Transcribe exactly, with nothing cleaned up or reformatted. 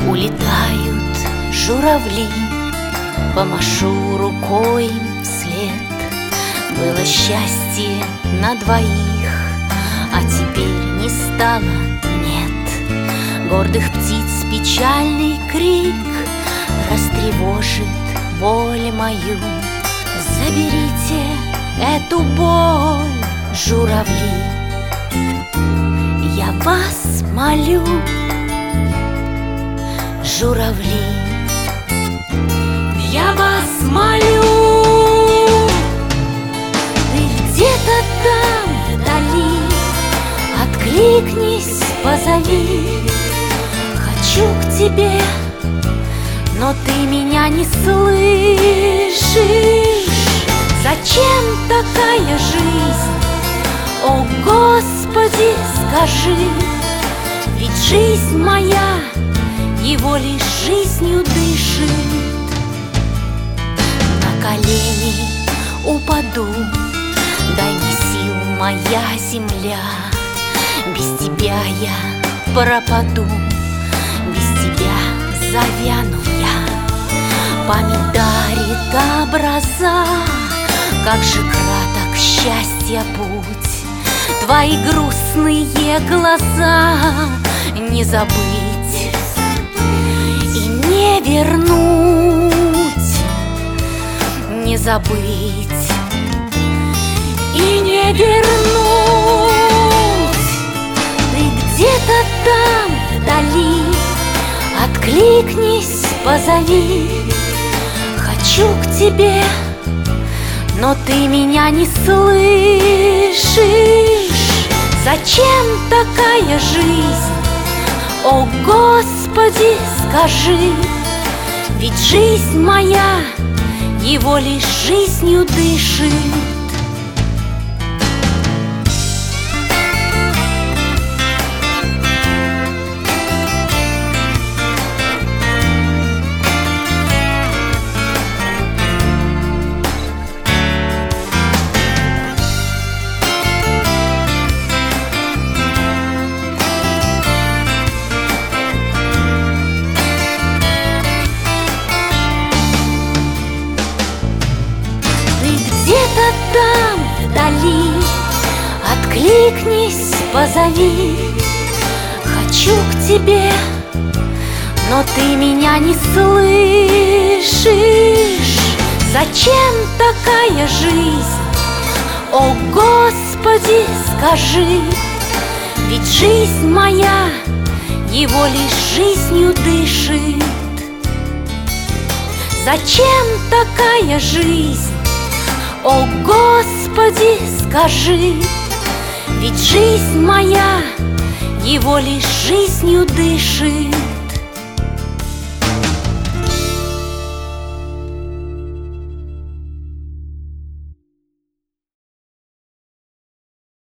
Улетают журавли, помашу рукой им вслед. Было счастье на двоих, а теперь не стало, нет. Гордых птиц печальный крик растревожит боль мою. Заберите эту боль, журавли, я вас молю. Журавли, я вас молю. Ты где-то там вдали, откликнись, позови. Хочу к тебе, но ты меня не слышишь. Зачем такая жизнь? О, Господи, скажи, ведь жизнь моя его лишь жизнью дышит. На колени упаду, дай мне сил, моя земля. Без тебя я пропаду, без тебя завяну я. Память дарит образа, как же краток счастья путь. Твои грустные глаза не забыть и не вернуть, не забыть и не вернуть. Ты где-то там вдали, откликнись, позови. Хочу к тебе, но ты меня не слышишь. Зачем такая жизнь? О, Господи, скажи, ведь жизнь моя его лишь жизнью дышит. Где-то там вдали, откликнись, позови. Хочу к тебе, но ты меня не слышишь. Зачем такая жизнь? О, Господи, скажи, ведь жизнь моя его лишь жизнью дышит. Зачем такая жизнь? О, Господи, скажи, ведь жизнь моя его лишь жизнью дышит.